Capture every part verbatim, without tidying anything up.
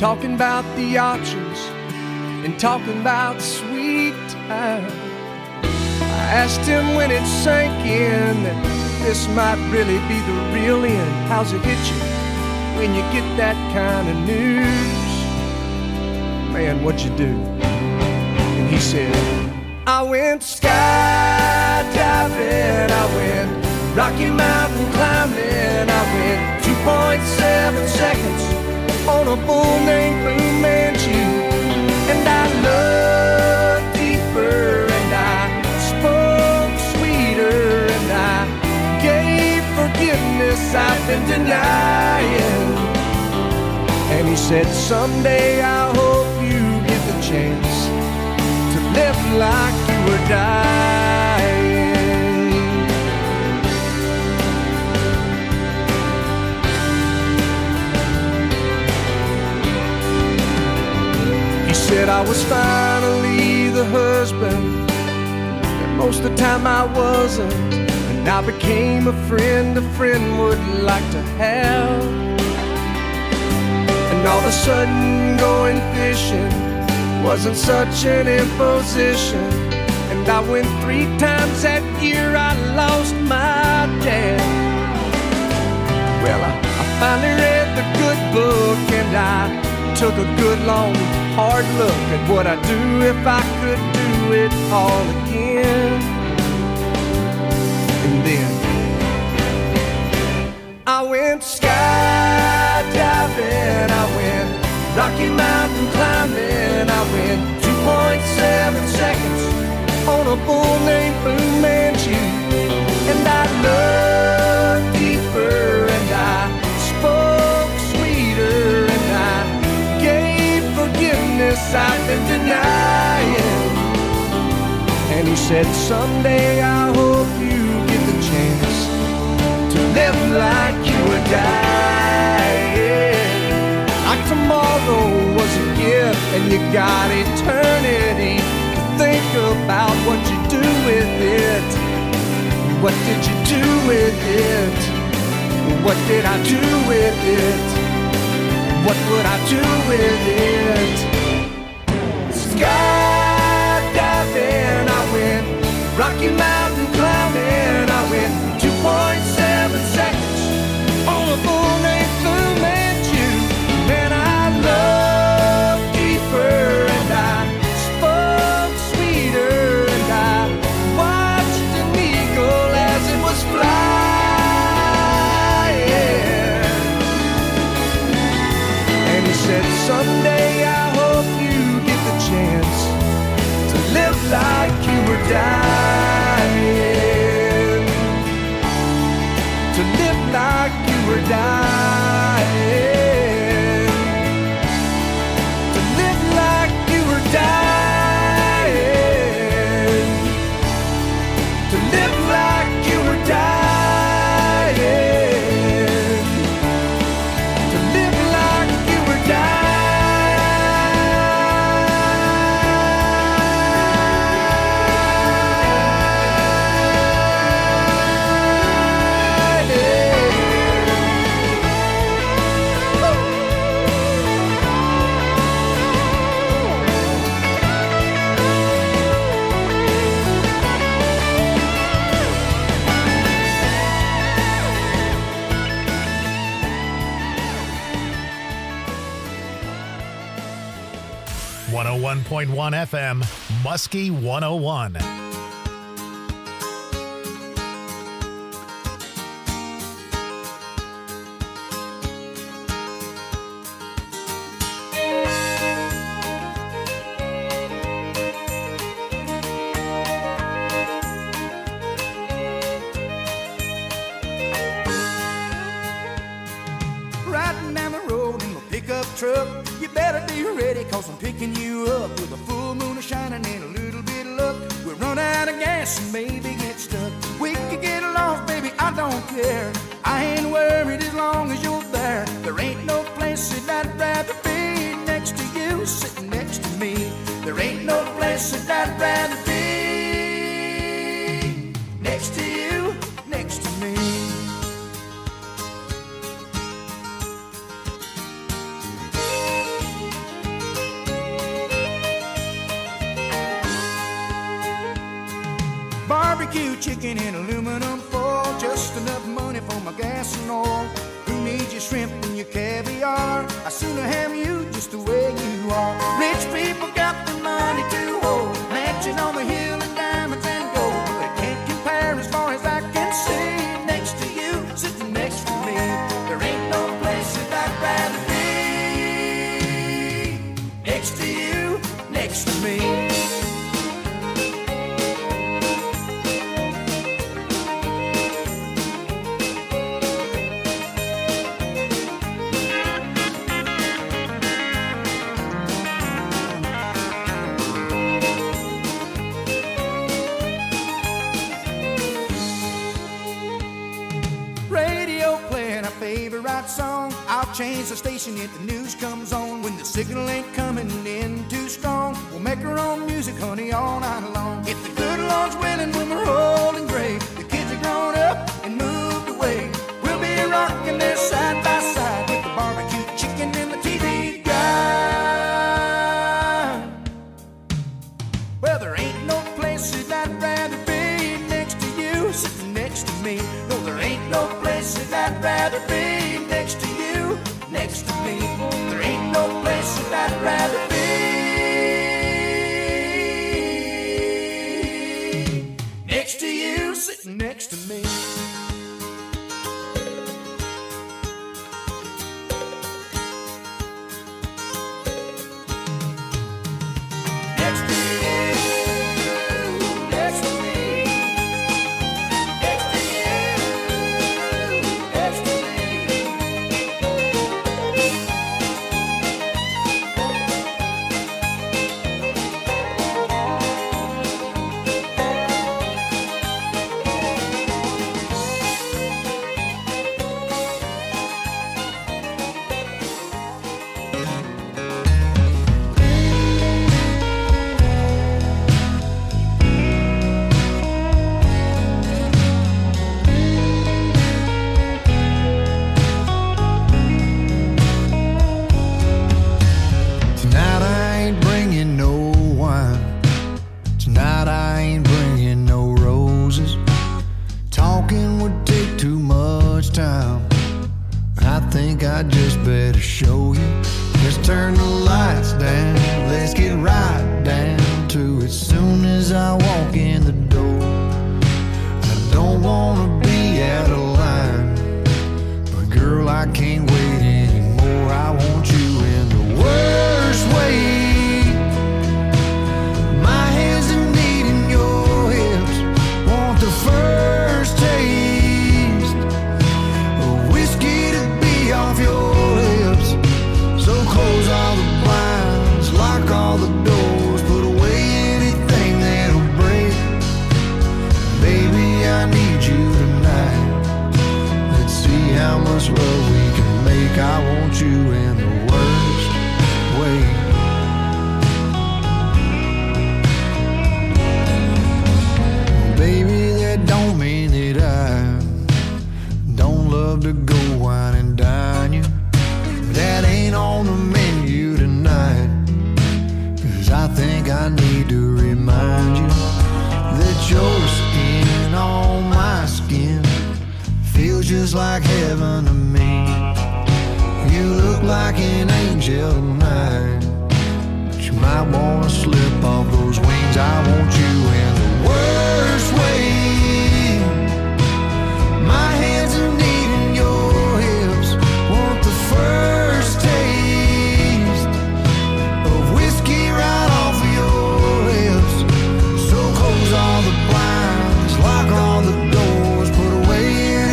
talking about the options and talking about the sweet time. I asked him when it sank in that this might really be the real end. How's it hit you when you get that kind of news? Man, what'd you do? And he said, I went skydiving, I went Rocky Mountain climbing, I went two point seven seconds on a bull named Blue Manchu. And I looked deeper and I spoke sweeter and I gave forgiveness I've been denying. And he said, someday I hope you get the chance to live like you were dying. He said I was finally the husband that most of the time I wasn't, and I became a friend a friend would like to have. And all of a sudden going fishing wasn't such an imposition. And I went three times that year, I lost my dad. Well, I, I finally read the good book and I took a good long hard look at what I'd do if I could do it all again. And then I went skydiving, I went Rocky Mountain climbing, I went two point seven seconds on a bull named Blue Manchu. And I looked deeper and I spoke sweeter and I gave forgiveness I've been denying. And he said, someday I hope you get the chance to live like you were dying. Like tomorrow was a gift and you got eternity to think about what you do with it. What did you do with it? What did I do with it? What would I do with it? Skydiving, I went Rocky Mountain climbing, I went two point seven seconds on a bull named Blue Manchu. And I looked deeper and I spoke sweeter and I watched an eagle as it was flying. And he said, someday I hope you get the chance to live like you were dying. To live like you were dying. To live like you were dying. To live like you were dying. To live like you were dying. one oh one point one F M, Muskie one oh one. Riding down the road in my pickup truck, you better be ready, cause I'm picking you up with a full moon shining and a little bit of luck. We'll run out of gas and maybe get stuck. We could get lost, baby, I don't care. I ain't worried as long as you're there. There ain't no place that I'd rather be next to you, sitting next to me. There ain't no place that I'd rather be next to you, next to me. barbecue chicken in aluminum foil, just enough money for my gas and oil. Who needs your shrimp and your caviar? I sooner have you just the way you are. Rich people got the money to hold, mansion on the hill and diamonds and gold, but it can't compare as far as I can see. Next to you, sitting next to me, there ain't no place that I'd rather be. Next to you, next to me. Song. I'll change the station if the news comes on. When the signal ain't coming in too strong, we'll make our own music, honey, all night long. If the good Lord's willing, when we're old and gray, the kids are grown up and moved away, we'll be rocking there side by side with the barbecue chicken and the T V guy. Well, there ain't no place that I'd rather be next to you, sitting next to me. No, there ain't no place that I'd rather be next to you, next to me. There ain't no place that I'd rather be. Next to you, sitting next to me. Next to you, next to me. Next to you, next to me.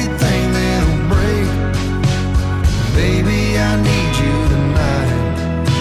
Baby, I need you tonight.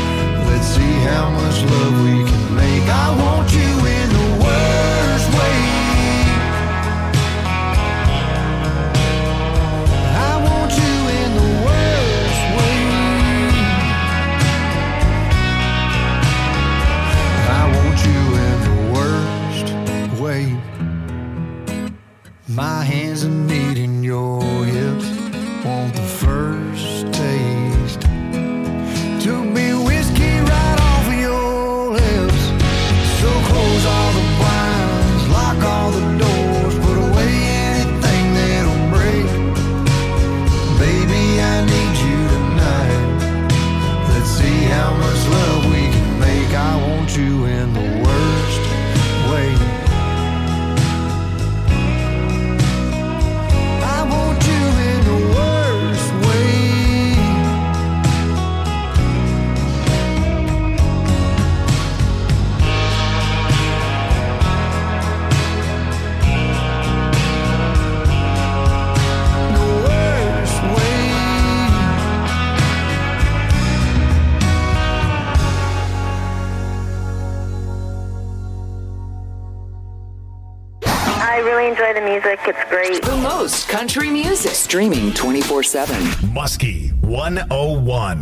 enjoy the music. It's great. The most country music. Streaming twenty-four seven. Muskie one oh one.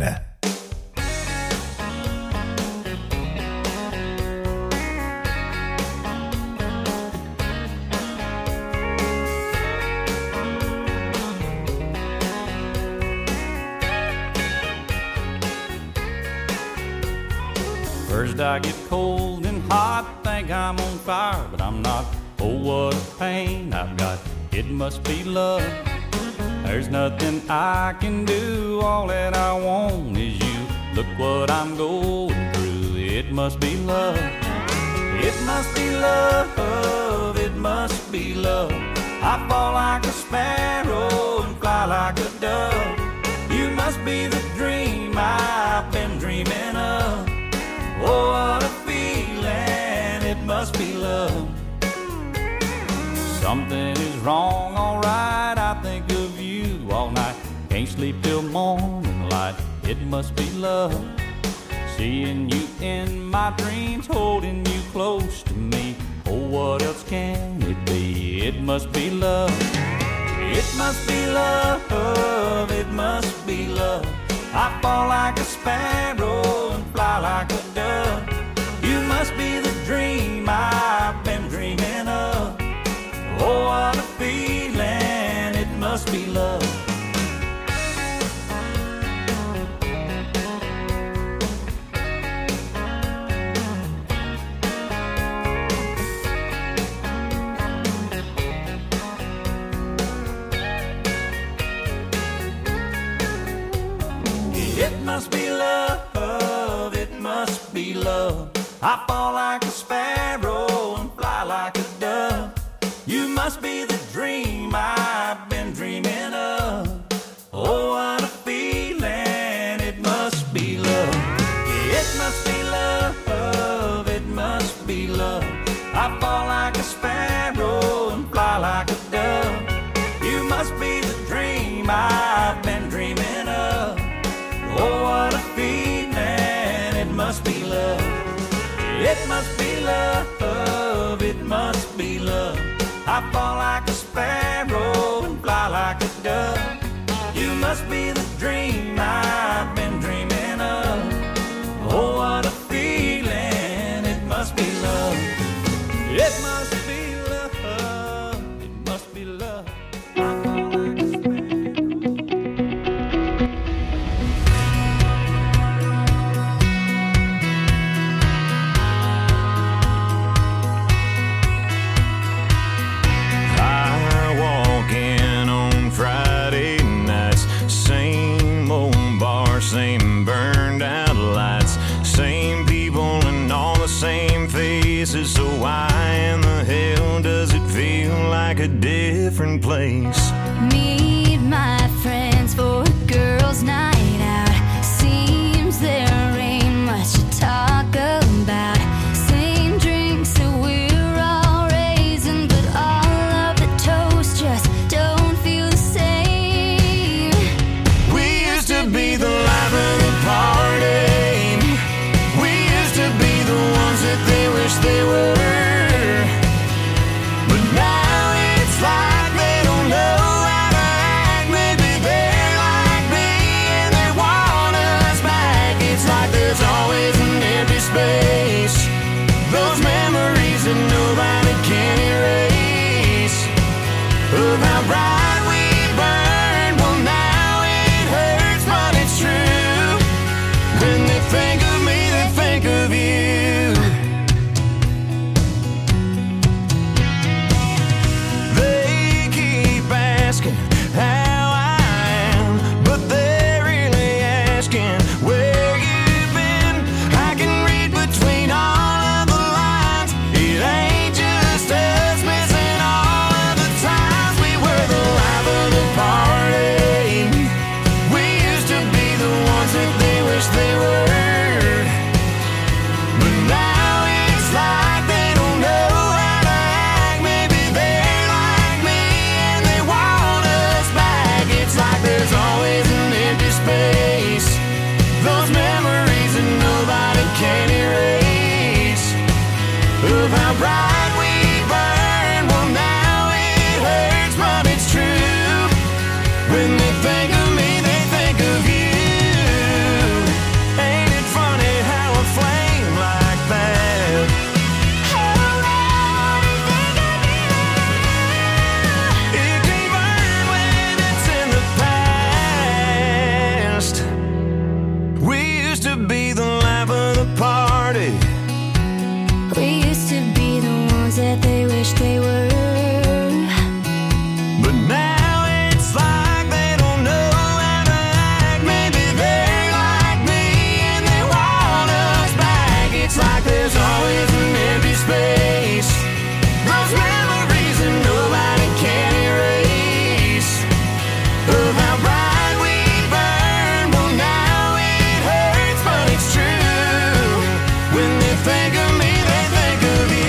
First I get cold and hot, think I'm on fire, but I'm not. Oh, what a pain I've got, it must be love. There's nothing I can do, all that I want is you. Look what I'm going through, it must be love. It must be love, it must be love. I fall like a sparrow and fly like a dove. You must be the dream I've been dreaming of. Oh, what a feeling, it must be love. Something is wrong, alright, I think of you all night. Can't sleep till morning light, it must be love. Seeing you in my dreams, holding you close to me. Oh, what else can it be? It must be love. It must be love, it must be love. I fall like a sparrow and fly like a dove. You must be the dream I've been dreaming of. Oh, what a feeling, it must be love. It must be love, it must be love. I fall like a sparrow and fly like a dove. You must be the dream I've been dreaming of. Oh, what a feeling, it must be love. It must be love, it must be love. I fall like a sparrow and fly like a dove. You must be the dream I've been dreaming of. Oh, what a feeling, it must be love. It must be love, it must be love. I fall like a sparrow and fly like a dove. You must be the dream I've been dreaming of. Oh, what a feeling, it must be love. It must be love, it must be love. I fall like a sparrow. Friday nights, same old bar, same burned out lights, same people and all the same faces. So why in the hell does it feel like a different place? Meet my friends for a girls' night out. Seems there ain't much to talk about. Same drinks that we're all raising, but all of the toast just don't feel the same. We used to be the life of the party. We used to be the ones that they wish they were. But now it's like they don't know to be the life of the party. We used to be the ones that they wish they were. But now it's like they don't know how to act. Maybe they're like me and they want us back. It's like there's always an empty space. Those memories that nobody can erase. Of how bright we burned. Well, now it hurts, but it's true. When they think of me, they think of you.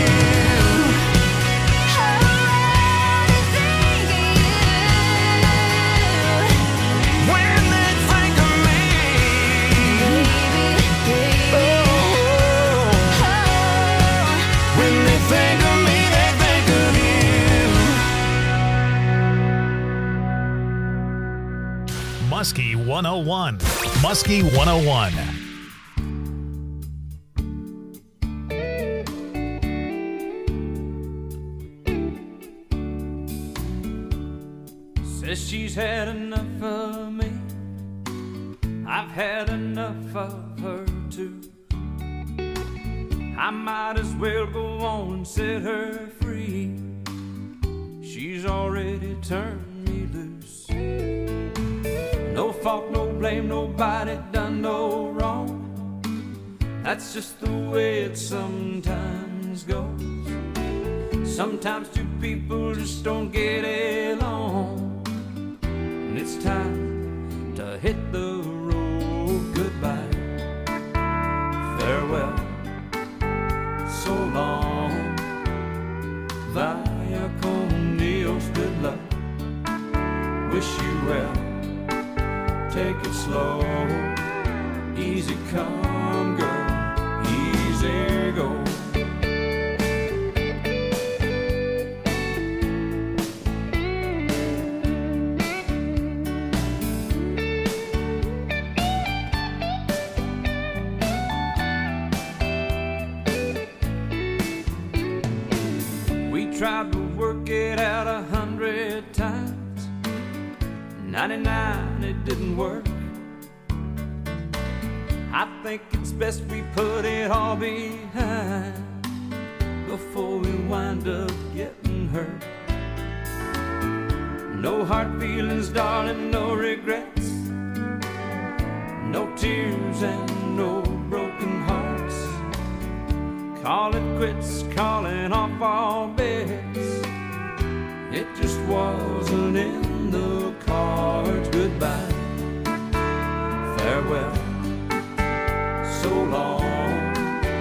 When they think of me, oh, when they think of me, they think of you. Muskie one oh one. Muskie one oh one. Says she's had enough of me. I've had enough of her too. I might as well go on and set her free. She's already turned me loose. No fault, no blame, nobody done no wrong. That's just the way it sometimes goes. Sometimes two people just don't get along. And it's time to hit the road. Goodbye, farewell, so long. Vaya con Dios, good luck. Wish you well. Take it slow. Easy come, girl. Easy go. Tried to work it out a hundred times. ninety-nine, it didn't work. I think it's best we put it all behind before we wind up getting hurt. No hard feelings, darling, no regrets. No tears and no broken hearts. Call it quits, calling off all bets. It just wasn't in the cards. Goodbye, farewell, so long.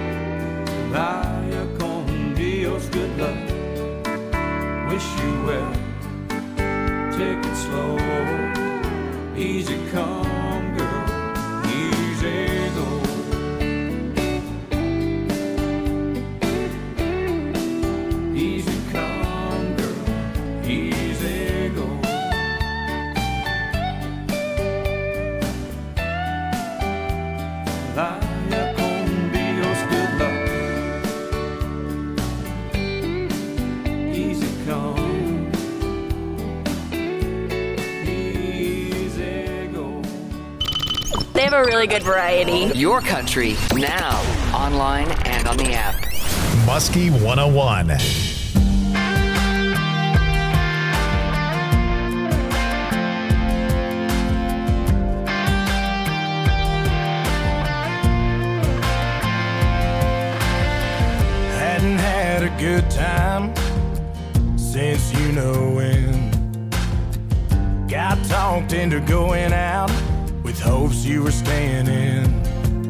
Vaya con Dios, good luck. Wish you well. Take it slow. Easy come, girl. Easy go. They have a really good variety. Your country, now, online and on the app. Muskie one oh one. Hadn't had a good time since you know when. Got talked into going out with hopes you were staying in.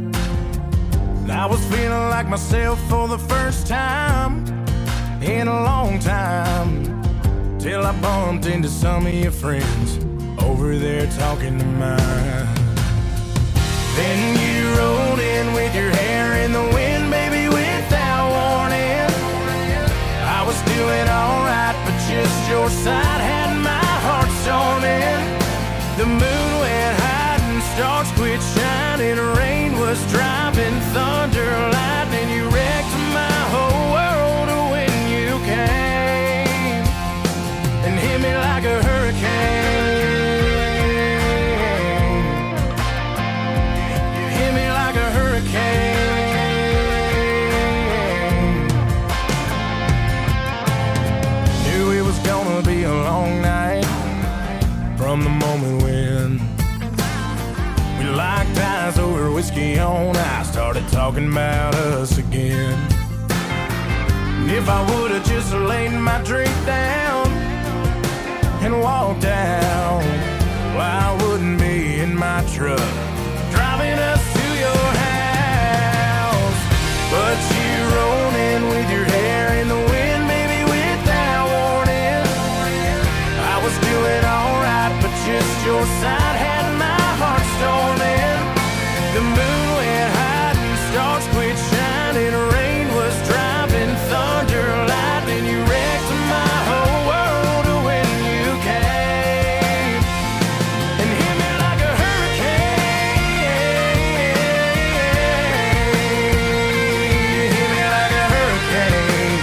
I was feeling like myself for the first time in a long time, till I bumped into some of your friends over there talking to mine. Then you rolled in with your hair in the wind, baby, without warning. I was doing alright, but just your side had my heart storming. The moon went high and stars quit shining. Rain was driving, thunder, lightning. You wrecked my whole world when you came and hit me like a hurricane. You hit me like a I started talking about us again. And if I would've just laid my drink down and walked out, well, I wouldn't be in my truck driving us to your house. But you rolled in with your hair in the wind, maybe without warning. I was doing alright, but just your side had my heart storming. The moon went high and stars quit shining. Rain was driving, thunder, lightning. You wrecked my whole world when you came and hit me like a hurricane. You hit me like a hurricane.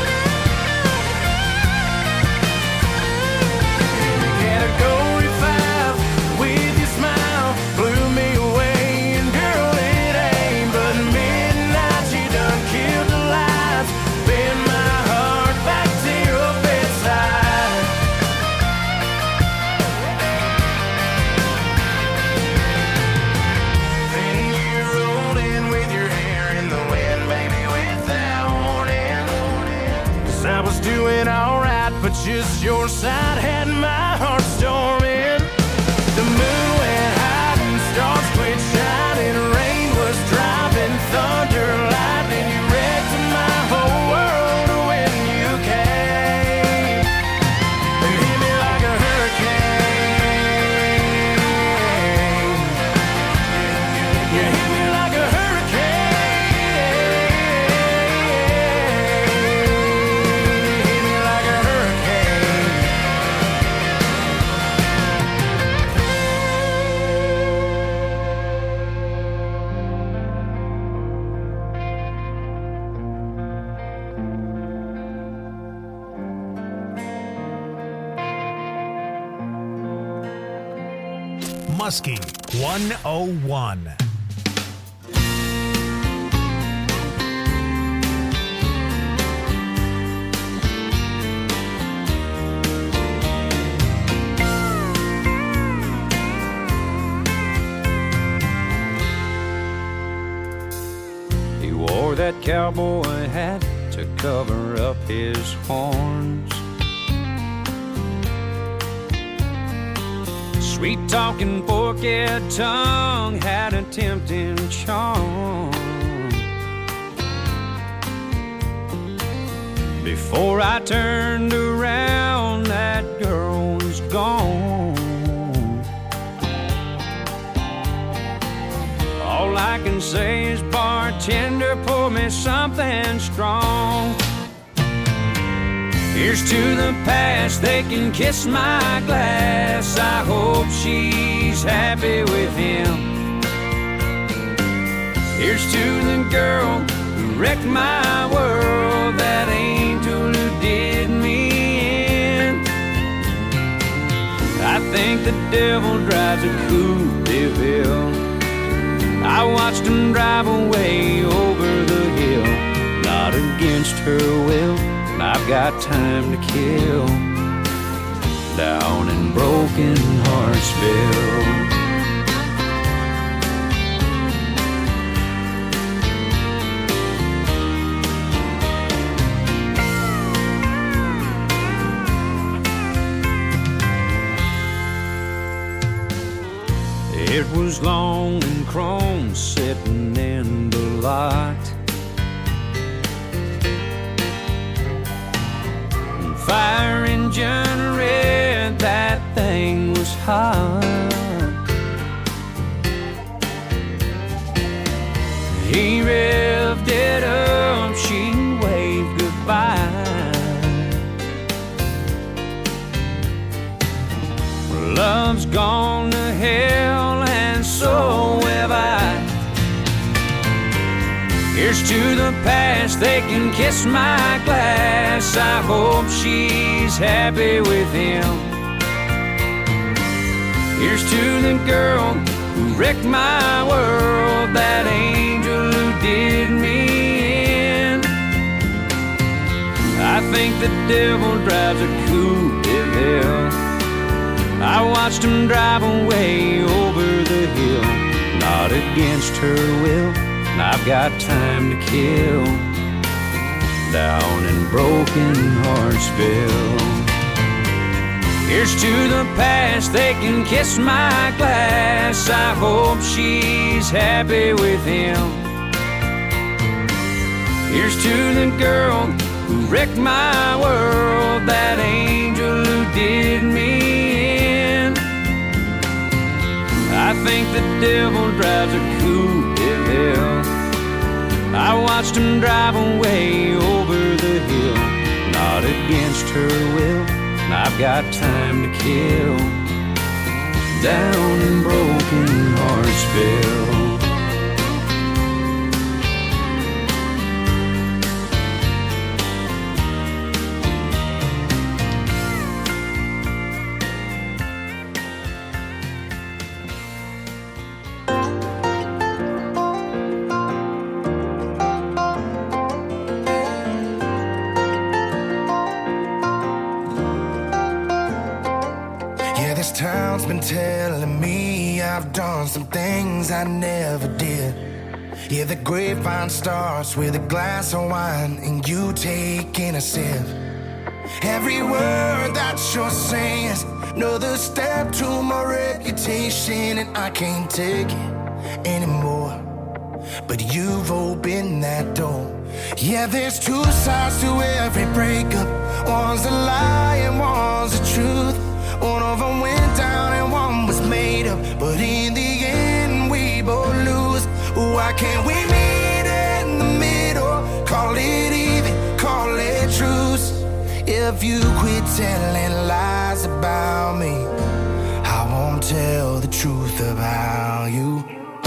Category five with your smile blew me away. And girl, it ain't but midnight. You done killed the lights, bend my heart back to your bedside. Then you rolled in with your hair in the wind, baby, without warning. 'Cause I was doing alright, but just your side had my heart storming. The moon went high and stars quit shining. Rain was driving, thunder, lightning. You wrecked my whole world when you came and hit me like a hurricane. You hit me like a hurricane. You hit me like a hurricane. Muskie one oh one. He wore that cowboy hat to cover up his horns. Sweet talking forked tongue had a tempting charm. Before I turned around, that girl was gone. All I can say is, bartender, pour me something strong. Here's to the past, they can kiss my glass. I hope she's happy with him. Here's to the girl who wrecked my world, that angel who did me in. I think the devil drives a Coupe de Ville. I watched him drive away over the hill, not against her will. I've got time to kill down in Broken Heartsville. It was long and chrome sitting in the lot. Fire engine red, that thing was hot. He revved it up, she waved goodbye. Love's gone to hell and so have I. Here's to the past, they can kiss my glass. I hope she's happy with him. Here's to the girl who wrecked my world, that angel who did me in. I think the devil drives a Coupe de Ville. I watched him drive away over the hill, not against her will. I've got time to kill down in Broken Heartsville. Here's to the past, they can kiss my glass. I hope she's happy with him. Here's to the girl who wrecked my world, that angel who did me in. I think the devil drives a coupe de ville. I watched him drive away over the hill, not against her will. I've got time to kill down in Broken Heartsville. Town's been telling me I've done some things I never did. Yeah, the grapevine starts with a glass of wine and you taking a sip. Every word that you're saying is another step to my reputation, and I can't take it anymore. But you've opened that door. Yeah, there's two sides to every breakup. One's a lie and one's the truth. One of them went down and one was made up, but in the end we both lose. Why can't we meet in the middle? Call it even, call it truce. If you quit telling lies about me, I won't tell the truth about you.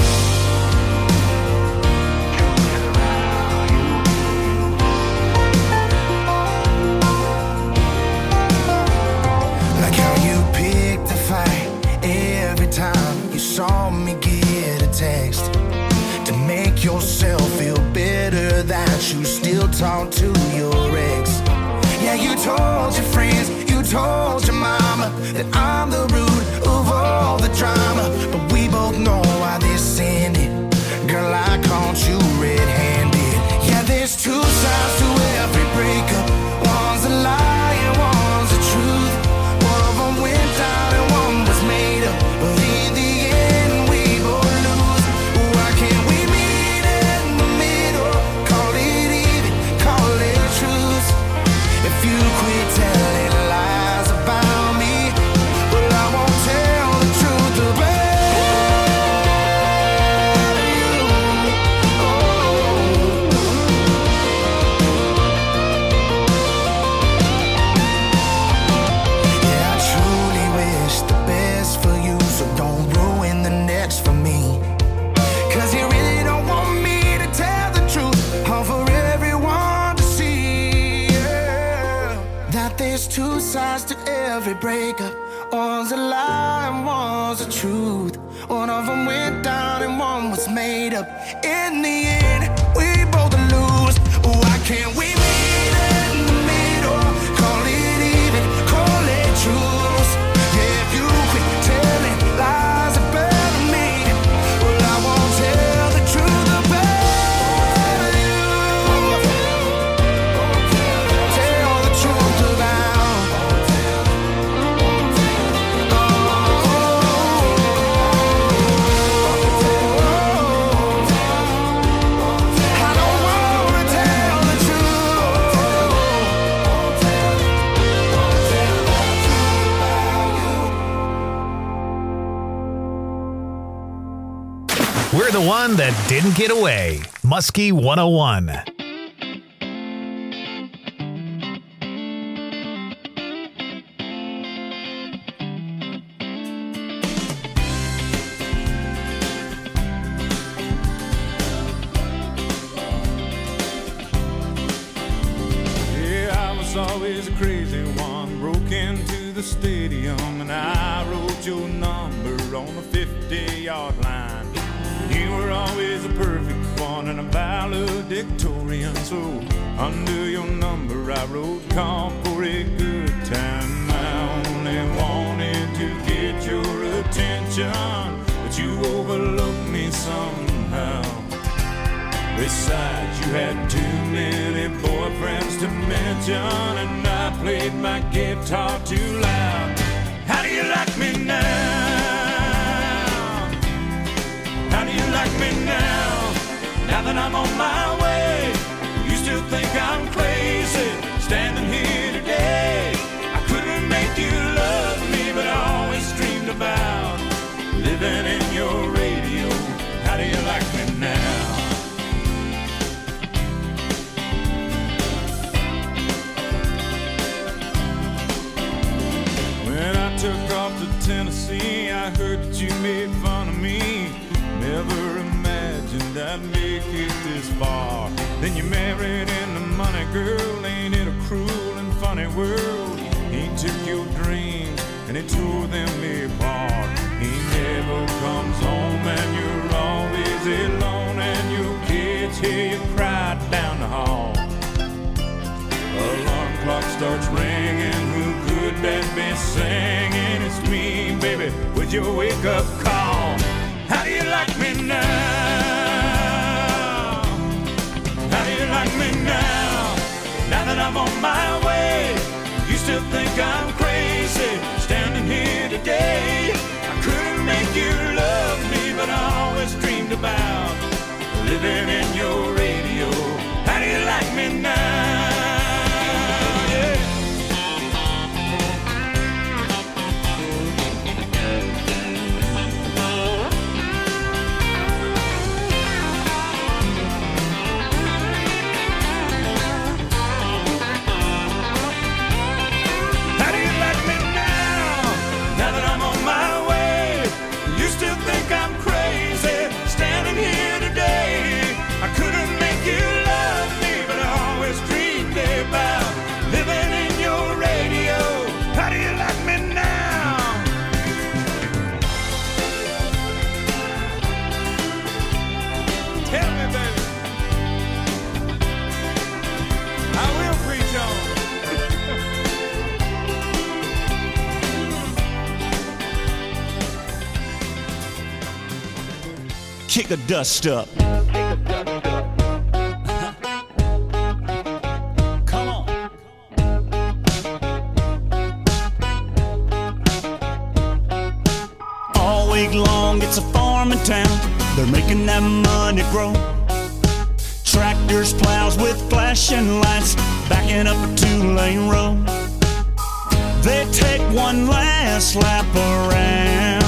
Time you saw me get a text to make yourself feel better that you still talk to your ex. Yeah, you told your friends, you told your mama that I'm the root of all the drama, but we both know why this ended. Girl, I caught you red-handed. Yeah, there's two sides to every breakup. One's a lie and one's the truth. One of them went down and one was made up, but in the end we both lose. Why can't we meet in the middle? Call it even, call it truth. If you quit telling lies about me, well, I won't tell the truth about you. Oh. Yeah, I truly wish the best for you, so don't ruin the next for me. Cause you really don't want me to tell the truth, all for everyone to see. Yeah. That there's two sides to every breakup. One's a lie and one's the truth. One of them went down and one was made up. In the end, we both lose. Why can't we meet in the middle? Call it even, call it truth. Yeah, if you quit telling lies about me, well, I won't tell the truth about you. Tell the truth about I don't wanna tell the truth. We're the one that didn't get away. Muskie one oh one. Yeah, I was always a crazy one. Broke into the stadium and I wrote your number on the fifty-yard line. You were always a perfect one and a valedictorian, so under your number I wrote call for a good time. I only wanted to get your attention, but you overlooked me somehow. Besides, you had too many boyfriends to mention, and I played my guitar too loud. How do you like me now? How do you like me now? Now that I'm on my way, you still think I'm crazy, standing here today. I couldn't make you love me, but I always dreamed about living in your radio. How do you like me now? When I took off to Tennessee, I heard that you made fun of me. Never imagined I'd make it this far. Then you married into money, girl. Ain't it a cruel and funny world? He took your dreams and he tore them apart. He never comes home and you're always alone, and your kids hear you cry down the hall. Alarm clock starts ringing. Who could that be singing? It's me, baby, with your wake-up call. How do you like me now? How do you like me now? Now that I'm on my way, you still think I'm crazy, standing here today. I couldn't make you love me, but I always dreamed about living in your radio. How do you like me now? Kick the dust up. Come on. All week long, it's a farming town. They're making that money grow. Tractors, plows with flashing lights, backing up a two-lane road. They take one last lap around.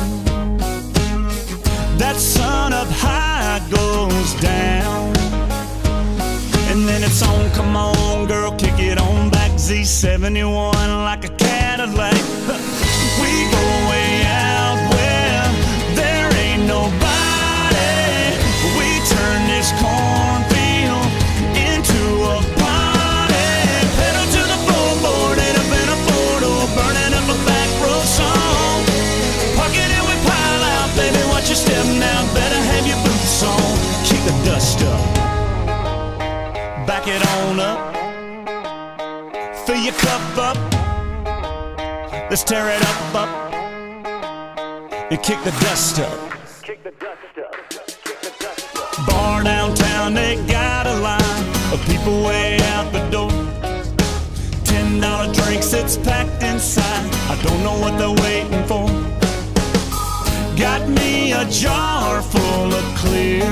That sun up high goes down, and then it's on. Come on, girl, kick it on back. Z seventy-one like a Cadillac. We go way out where there ain't nobody. We turn this cornfield into a party. Pedal to the floorboard, end up in a four-door, burning up a back road song. Park it and we pile out, baby, watch your step now. Better have your boots on. Kick the dust up. Back it on up. Fill your cup up. Let's tear it up, up. And kick the dust up. Kick the dust up. Kick the dust up. Bar downtown, they got a line of people way out the door. Ten dollar drinks, it's packed inside. I don't know what they're waiting for. Got me a jar full of clear,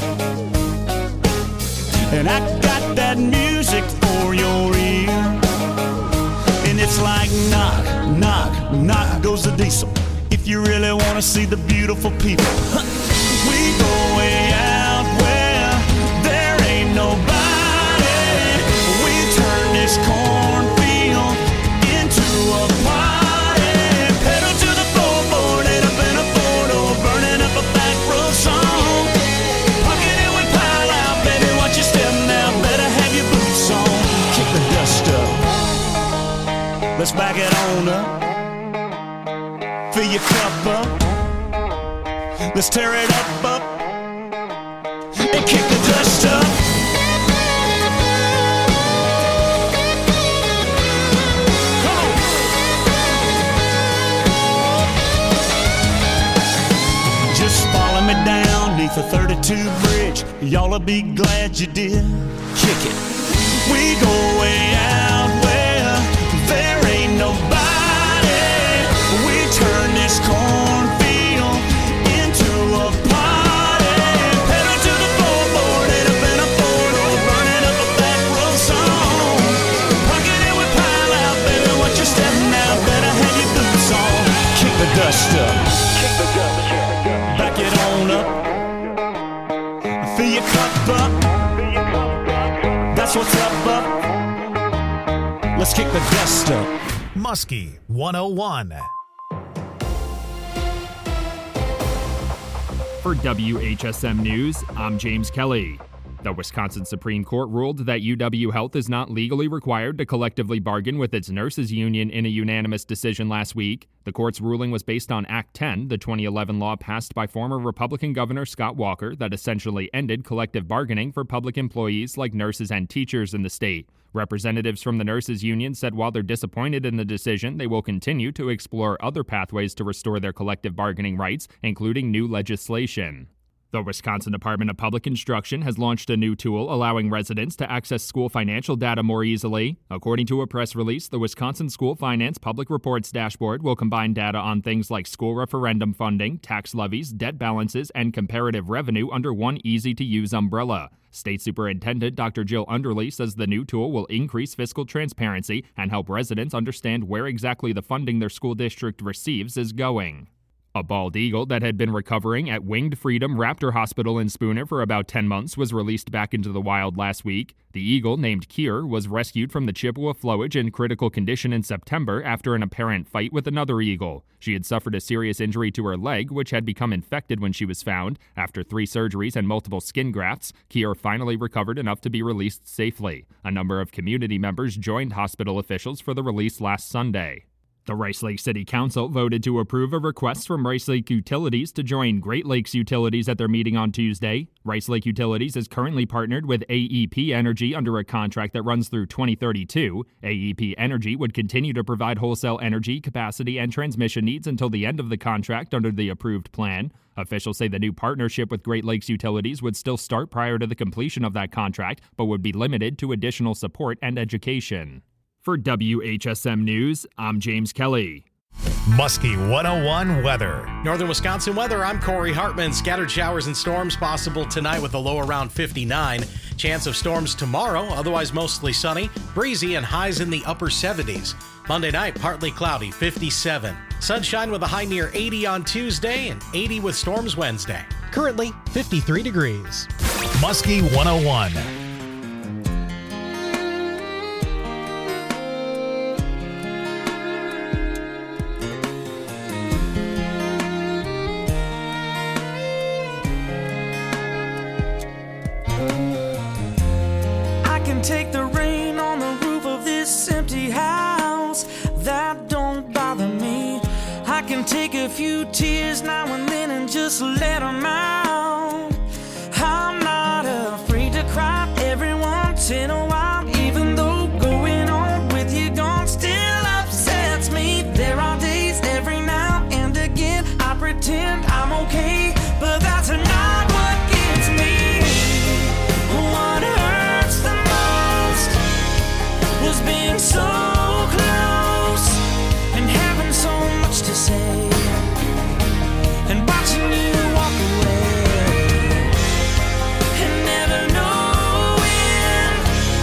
and I got that music for your ear. And it's like knock, knock, knock goes the diesel. If you really want to see the beautiful people, we go way out where there ain't nobody. We turn this cornfield into a party. Pedal to the floorboard, end up in a four-door, burning up a back road song. Pocket it with pile out, baby, watch your step now. Better have your boots on. Kick the dust up. Let's back it on up. Fill your cup up. Let's tear it up, up. And kick the dust up. Come on. Just follow me down neath the thirty-two bridge. bitch. Y'all'll be glad you did. Kick it. We go way out where there ain't nobody. We turn this cornfield into a party. Pedal to the floorboard, hit up in a four-door, running up a back road song. Pocket it with pile out, baby, what you stepping out? Better have your boots on. Kick the dust up. Kick the dust up. Back it on up. Fill your cup up. That's what's up, up. Let's kick the dust up. Muskie one oh one. For W H S M News, I'm James Kelly. The Wisconsin Supreme Court ruled that U W Health is not legally required to collectively bargain with its nurses union in a unanimous decision last week. The court's ruling was based on Act ten, the twenty eleven law passed by former Republican Governor Scott Walker that essentially ended collective bargaining for public employees like nurses and teachers in the state. Representatives from the nurses union said while they're disappointed in the decision, they will continue to explore other pathways to restore their collective bargaining rights, including new legislation. The Wisconsin Department of Public Instruction has launched a new tool allowing residents to access school financial data more easily. According to a press release, the Wisconsin School Finance Public Reports Dashboard will combine data on things like school referendum funding, tax levies, debt balances, and comparative revenue under one easy-to-use umbrella. State Superintendent Doctor Jill Underly says the new tool will increase fiscal transparency and help residents understand where exactly the funding their school district receives is going. A bald eagle that had been recovering at Winged Freedom Raptor Hospital in Spooner for about ten months was released back into the wild last week. The eagle, named Kier, was rescued from the Chippewa flowage in critical condition in September after an apparent fight with another eagle. She had suffered a serious injury to her leg, which had become infected when she was found. After three surgeries and multiple skin grafts, Kier finally recovered enough to be released safely. A number of community members joined hospital officials for the release last Sunday. The Rice Lake City Council voted to approve a request from Rice Lake Utilities to join Great Lakes Utilities at their meeting on Tuesday. Rice Lake Utilities is currently partnered with A E P Energy under a contract that runs through twenty thirty-two. A E P Energy would continue to provide wholesale energy, capacity, and transmission needs until the end of the contract under the approved plan. Officials say the new partnership with Great Lakes Utilities would still start prior to the completion of that contract, but would be limited to additional support and education. For W H S M News, I'm James Kelly. Muskie one oh one weather. Northern Wisconsin weather, I'm Corey Hartman. Scattered showers and storms possible tonight with a low around fifty-nine. Chance of storms tomorrow, otherwise mostly sunny, breezy, and highs in the upper seventies. Monday night, partly cloudy, fifty-seven. Sunshine with a high near eighty on Tuesday and eighty with storms Wednesday. Currently, fifty-three degrees. Muskie one oh one. Take the rain on the roof of this empty house. That don't bother me. I can take a few tears now and then and just let them out. I'm not afraid to cry every once in a while, even though going on with you gone still upsets me. There are days every now and again I pretend I'm okay, but that's not what gets me. What hurts the was being so close and having so much to say and watching you walk away and never knowing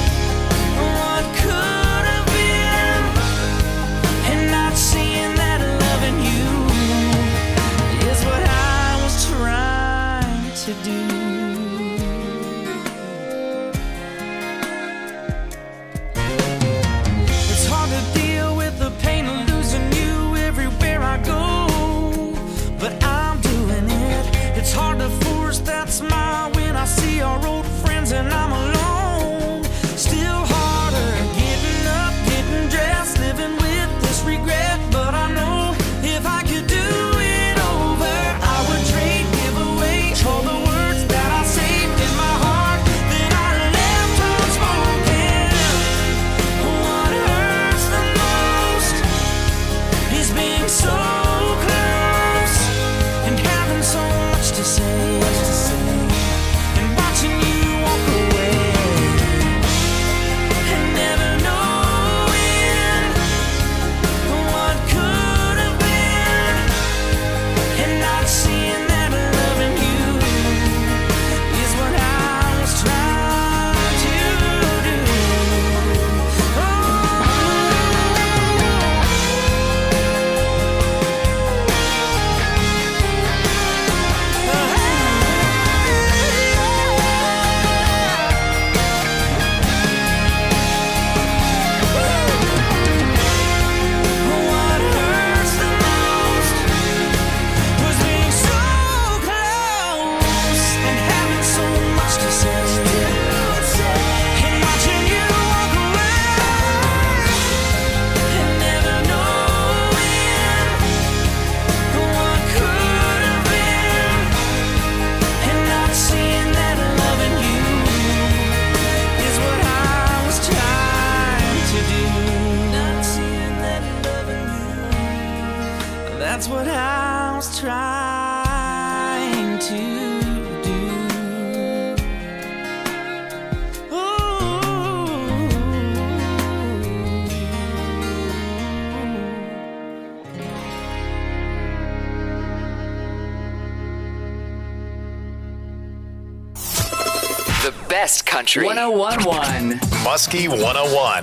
country. one oh one point one. Muskie one oh one.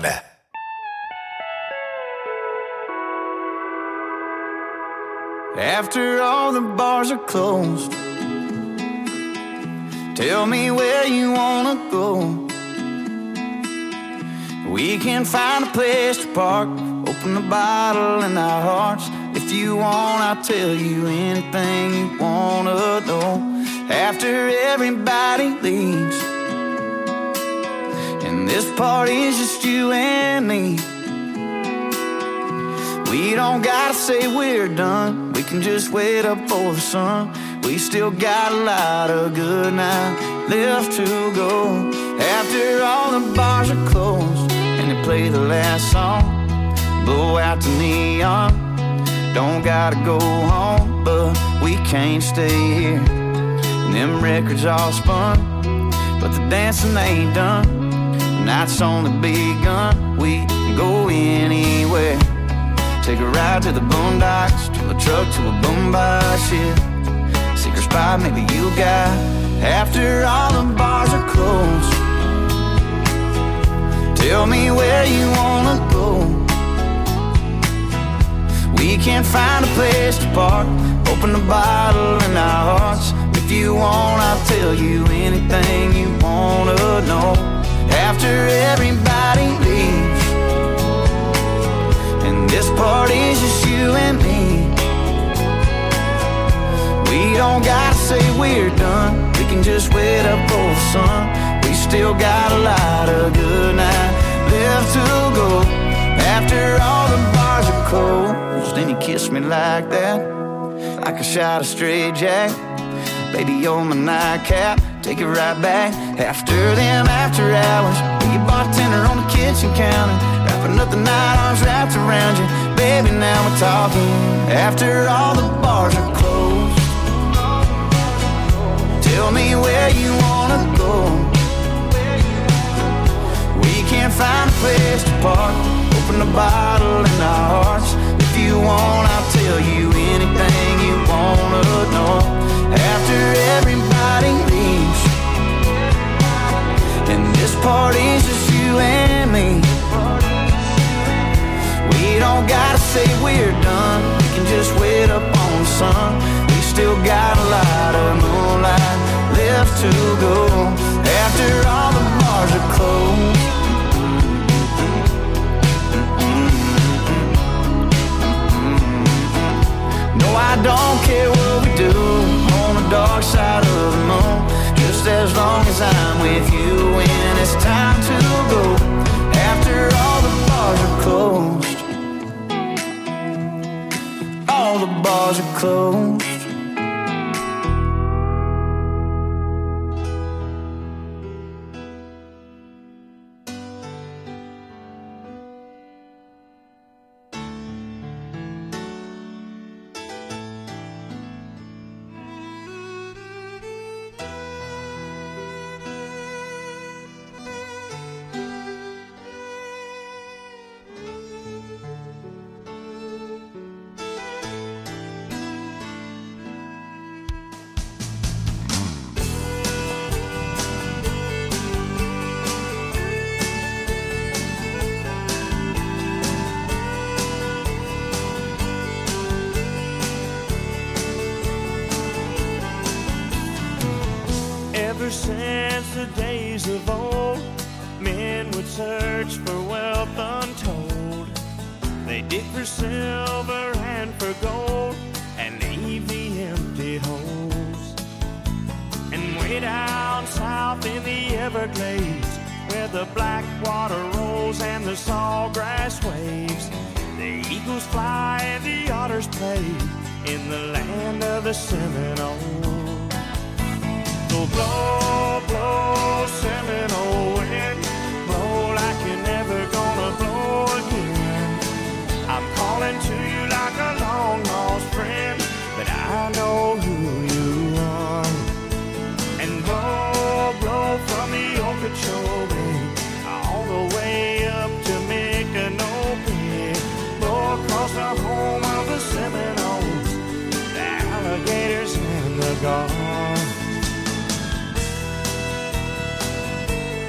After all the bars are closed, tell me where you wanna go. We can find a place to park, open the bottle in our hearts. If you want, I'll tell you anything you wanna know. After everybody leaves, and this party's just you and me, we don't gotta say we're done. We can just wait up for the sun. We still got a lot of good night left to go. After all the bars are closed and they play the last song, blow out the neon. Don't gotta go home, but we can't stay here. And them records all spun, but the dancing ain't done. The night's only begun. We can go anywhere. Take a ride to the boondocks, to a truck, to a boombox, yeah. Secret spot maybe you got. After all the bars are closed, tell me where you wanna go. We can't find a place to park, open the bottle in our hearts. If you want, I'll tell you anything you wanna know. After everybody leaves, and this party's just you and me, we don't gotta say we're done. We can just wait up for the sun. We still got a lot of good night left to go. After all the bars are closed, then you kiss me like that, like a shot of straight jack. Baby, you're my nightcap, take it right back. After them after hours, be a bartender on the kitchen counter, wrapping up the night, arms wrapped around you. Baby, now we're talking. After all the bars are closed, tell me where you wanna go. We can't find a place to park, open the bottle in our hearts. If you want, I'll tell you anything you wanna know. After everybody leaves, and this party's just you and me, we don't gotta say we're done. We can just wait up on the sun. We still got a lot of moonlight left to go. After all the bars are closed, no, I don't care what we do on the dark side of the moon, just as long as I'm with you when it's time to go. After all the bars are closed, all the bars are closed. Ever since the days of old, men would search for wealth untold. They dig for silver and for gold, and leave the empty holes. And way down south in the Everglades, where the black water rolls and the sawgrass waves, the eagles fly and the otters play in the land of the Seminoles. So blow, blow, Seminole wind, blow like you're never gonna blow again. I'm calling to you like a long lost friend, but I know who you are. And blow, blow from the Okeechobee all the way up to Micanopy. Blow across the home of the Seminoles, the alligators and the gulls.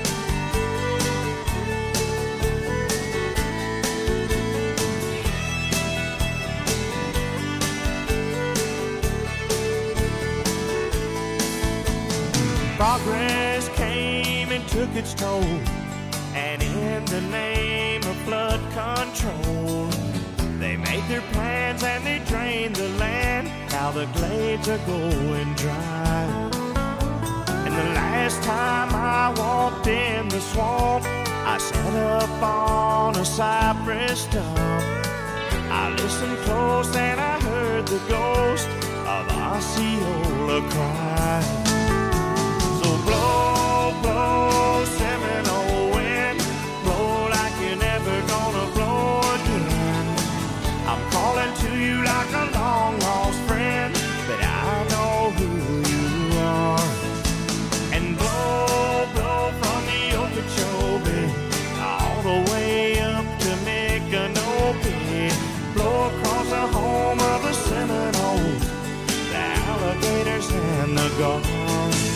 took its toll. And in the name of flood control, they made their plans and they drained the land. Now the glades are going dry. And the last time I walked in the swamp, I sat up on a cypress stump. I listened close and I heard the ghost of Osceola cry. So blow, blow, Seminole wind, blow like you're never gonna blow again. I'm calling to you like a long lost friend, but I know who you are. And blow, blow from the Okeechobee all the way up to Micanopy. Blow across the home of the Seminoles, the alligators and the gulls.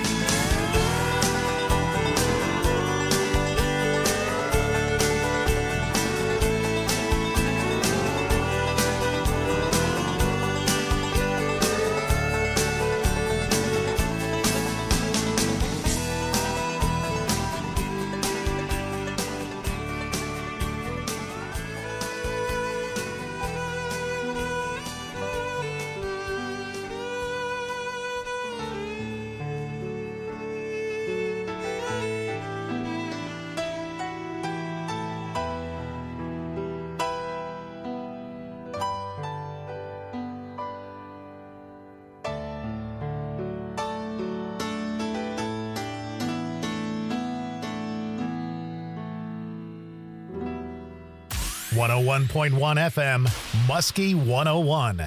one oh one point one F M, Muskie one oh one.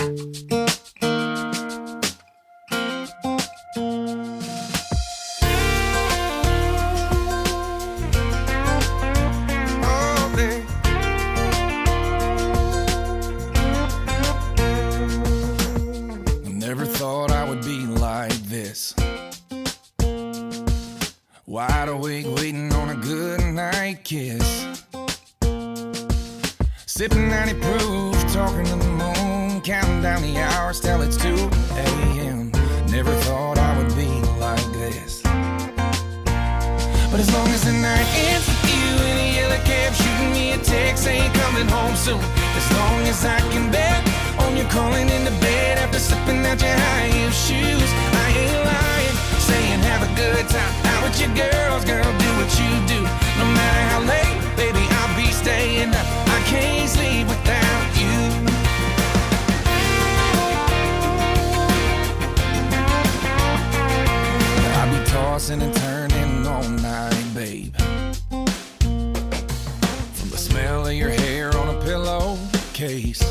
Never thought I would be like this. Wide awake, waiting on a good night kiss. Sipping ninety proof, talking to the moon, counting down the hours till it's two a.m. Never thought I would be like this. But as long as the night ends with you in a yellow cab, shooting me a text, ain't coming home soon. As long as I can bet on you calling into bed after slipping out your high heel shoes. I ain't lying, saying have a good time out with your girls, girl, do what you do. No matter how late, baby, I'll be staying up. I can't sleep without you. I'll be tossing and turning all night, babe. From the smell of your hair on a pillowcase.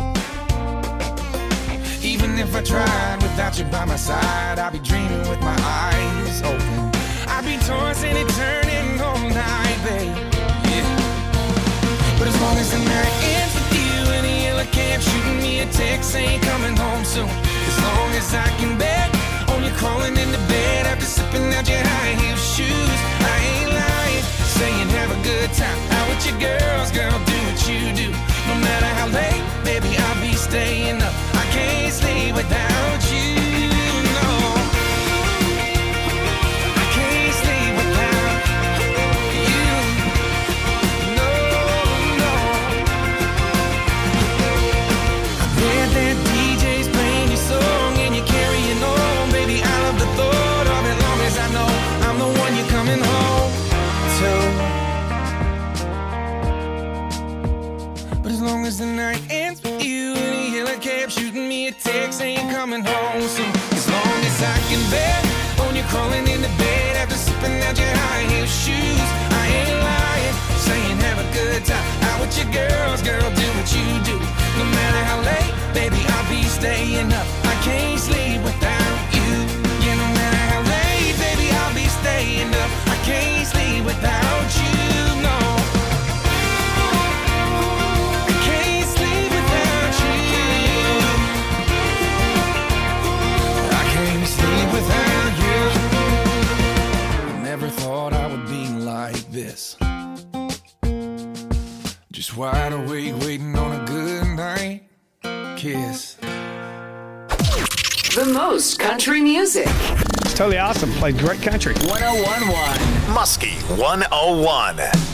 Even if I tried without you by my side, I'd be dreaming with my eyes open. I'd be tossing and turning all night, babe. But as long as the night ends with you in a yellow cab, shooting me a text, ain't coming home soon. As long as I can bet on you crawling into bed after sipping out your high heel shoes. I ain't lying, saying have a good time out with your girls, girl, do what you do. No matter how late, baby, I'll be staying up. I can't sleep without you, no. I can't sleep without you. That D J's playing your song and you're carrying on, baby, I love the thought of it. Long as I know I'm the one you're coming home to. But as long as the night ends with you in a yellow cab, shooting me a text, ain't coming home soon. As long as I can bet on you crawling into bed after sipping out your high heel shoes. I ain't lying, saying have a good time out with your girls, girl, do what you do. No matter how late, baby, I'll be staying up. I can't sleep without you. Yeah, no matter how late, baby, I'll be staying up. I can't sleep without you, no. I can't sleep without you. I can't sleep without you. I never thought I would be like this. Just wide awake, waiting on a good night kiss. The most country music. It's totally awesome. Plays great country. one oh one point one Muskie one oh one.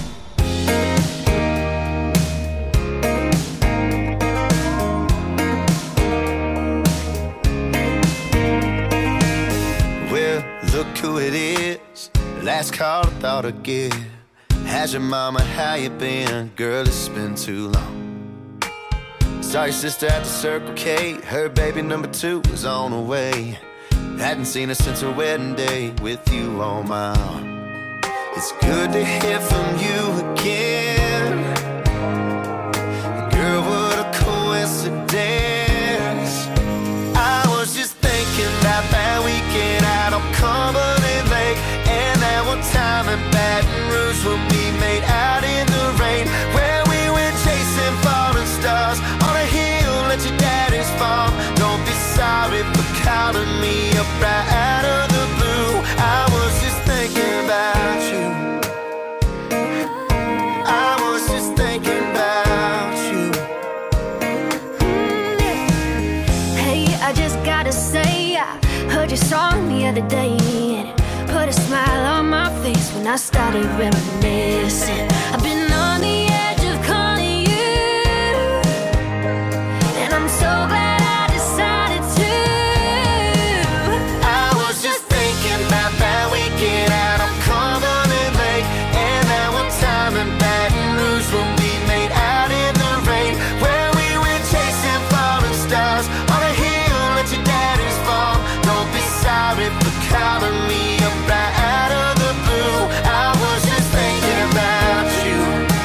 Well, look who it is. Last call I thought I'd give. How's your mama, how you been? Girl, it's been too long. Saw your sister at the Circle K. Her baby number two was on the way. Hadn't seen her since her wedding day with you on my arm. It's good to hear from you again. Girl, what a coincidence. I was just thinking about that weekend out on Cumberland Lake, and that one time in Baton Rouge when we made out in the rain, where we went chasing falling stars on a hill at your daddy's farm. Don't be sorry for calling me up right out of the blue. I was just thinking about you. I was just thinking about you. Hey, I just gotta say, I heard your song the other day, and it put a smile on my face when I started reminiscing. I've been on the edge of calling you, and I'm so glad I decided to. I was just thinking about that weekend out on Cumberland Lake, and that one time in Baton Rouge when we made out in the rain, where we went chasing falling stars on a hill at your daddy's farm. Don't be sorry for calling me up right out of the blue. I was just thinking about you.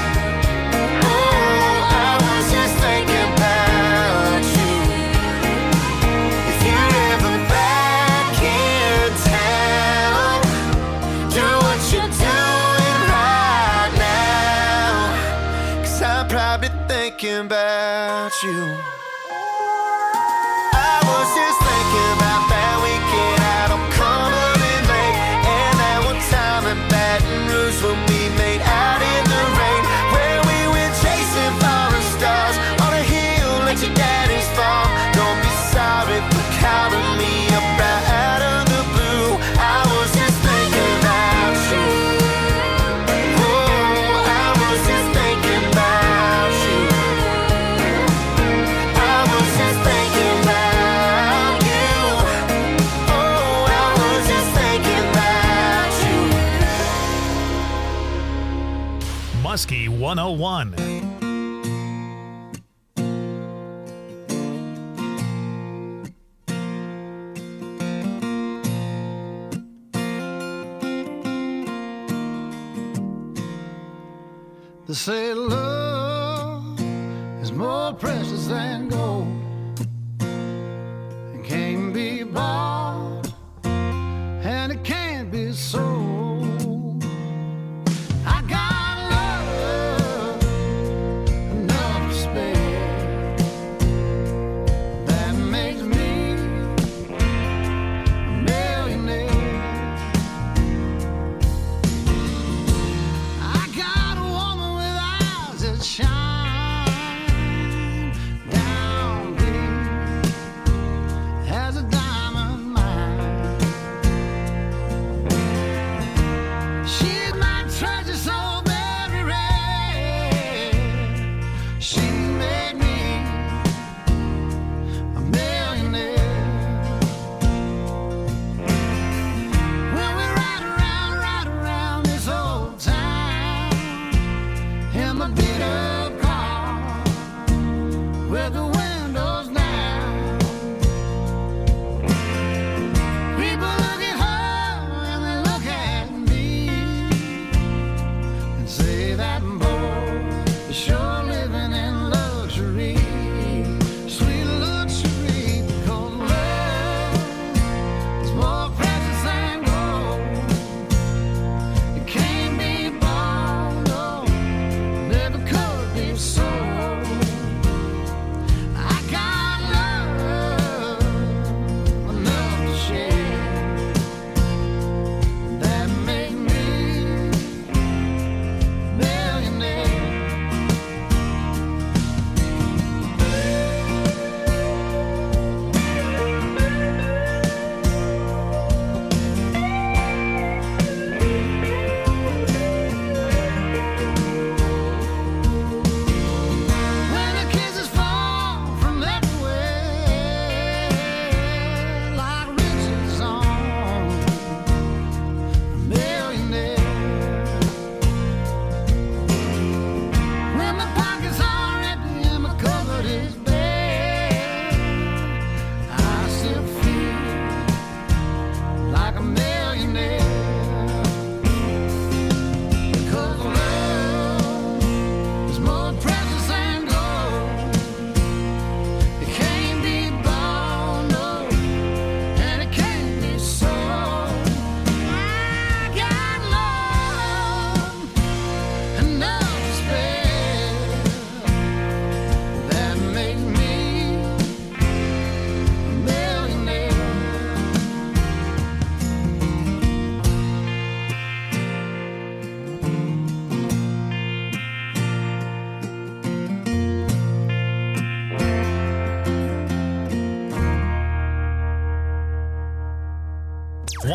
Oh, I was just thinking about you. If you're ever back in town, do what you're doing right now, 'cause I'm probably thinking about you. I was just thinking about that weekend out on Cumberland Lake, and that one time in Baton Rouge when we made out in the rain, where we went chasing falling stars on a hill at your daddy's farm. Don't be sorry for calling me up right out of the blue. I was just thinking about you. Oh, I was just thinking about you. I was just thinking about you. Oh, I was just thinking about you. Muskie one oh one. They say love is more precious than gold. It can't be bought and it can't be sold. I got love enough to spare. That makes me a millionaire. I got a woman with eyes that shine down deep as a diamond mine. She's my treasure so very rare. She made me a millionaire. When we ride around, ride around this old town in my beat up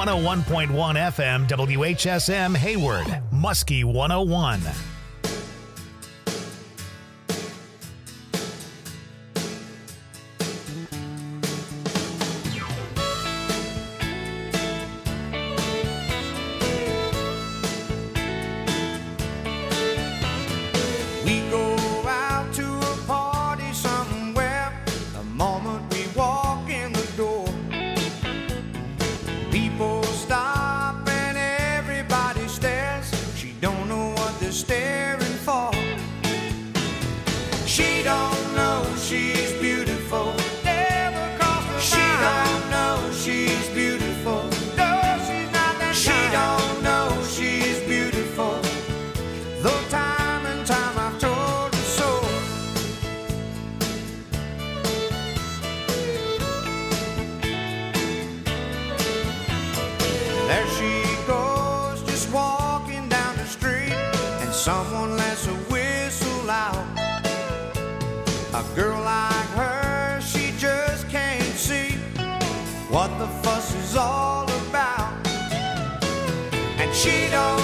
one oh one point one F M, W H S M Hayward, Muskie one oh one. We go out to a party somewhere. The moment we walk in the door, people stop and everybody stares. She don't know what they're staring for. She don't know she's beautiful. Never crossed her mind. She don't know she's beautiful. No, she's not that She kind. Don't know she's beautiful. Though time and time I've told her so. There she goes, just walking down the street, and someone lets a whistle out. A girl like her, she just can't see what the fuss is all about. And she don't